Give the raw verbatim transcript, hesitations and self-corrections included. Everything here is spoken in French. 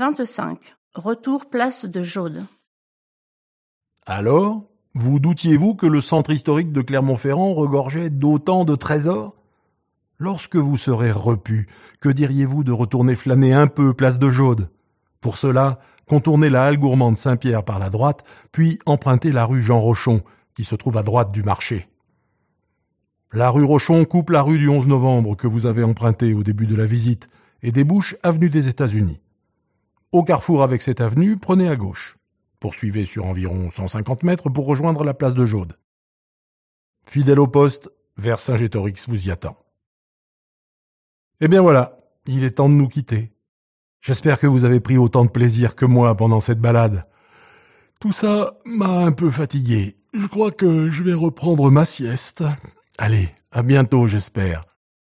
vingt-cinq. Retour place de Jaude. Alors, vous doutiez-vous que le centre historique de Clermont-Ferrand regorgeait d'autant de trésors ? Lorsque vous serez repu, que diriez-vous de retourner flâner un peu place de Jaude ? Pour cela, contournez la halle gourmande Saint-Pierre par la droite, puis empruntez la rue Jean Rochon, qui se trouve à droite du marché. La rue Rochon coupe la rue du onze novembre que vous avez empruntée au début de la visite et débouche avenue des États-Unis. Au carrefour avec cette avenue, prenez à gauche. Poursuivez sur environ cent cinquante mètres pour rejoindre la place de Jaude. Fidèle au poste, vers Saint-Gétorix vous y attend. Eh bien voilà, il est temps de nous quitter. J'espère que vous avez pris autant de plaisir que moi pendant cette balade. Tout ça m'a un peu fatigué. Je crois que je vais reprendre ma sieste. Allez, à bientôt j'espère.